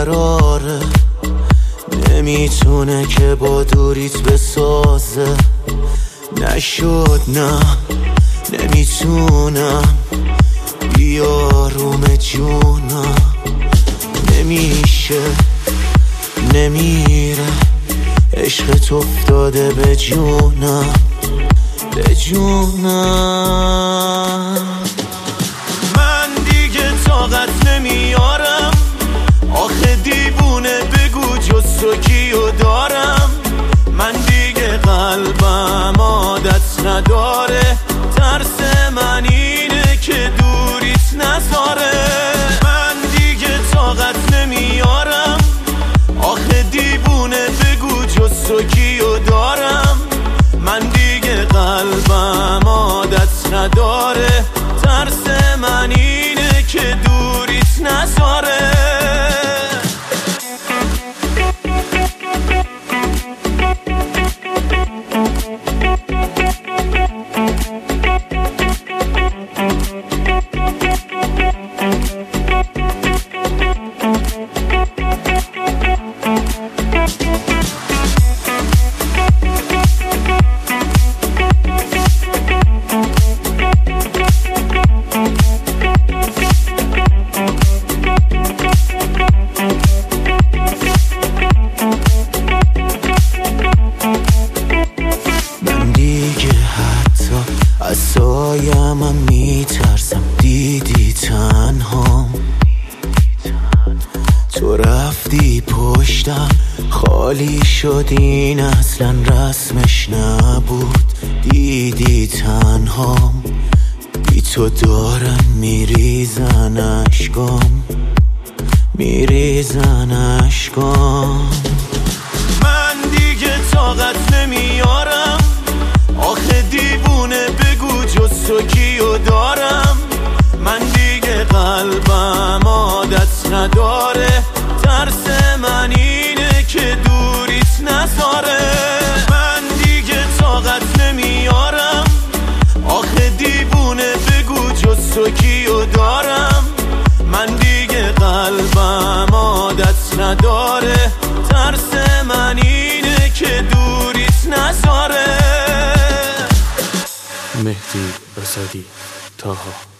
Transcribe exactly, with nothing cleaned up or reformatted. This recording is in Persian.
بیقراره، نمیتونه که با دوریت بسازه. نشد نه نمیتونم بیاروم جونم، نمیشه نمیره عشقت افتاده به جونم به جونم. من دیگه طاقت نمیارم، آخه دیوونه بگو جز تو کیو دارم. من دیگه قلبم عادت نداره، ترس من اینه که دوریت نذاره. من دیگه طاقت نمیارم، آخه دیوونه بگو جز تو کیو دارم. من دیگه قلبم عادت نداره، ترس من اینه که دوریت نذاره. از سایم هم میترسم، دیدی تنهام، تو رفتی پشتم خالی شد، این اصلا رسمش نبود. دیدی تنهام، بی تو دارن میریزن اشکام میریزن اشکام. من دیگه طاقت نمیارم، آخه دیوونه بگو جز تو کیو دارم. من دیگه قلبم عادت نداره، ترس من اینه که دوریت نذاره. من دیگه طاقت نمیارم، آخه دیوونه بگو جز تو کیو دارم. من دیگه قلبم عادت نداره، ترس من اینه که دوریت نذاره. مهدی اسدی، طاها.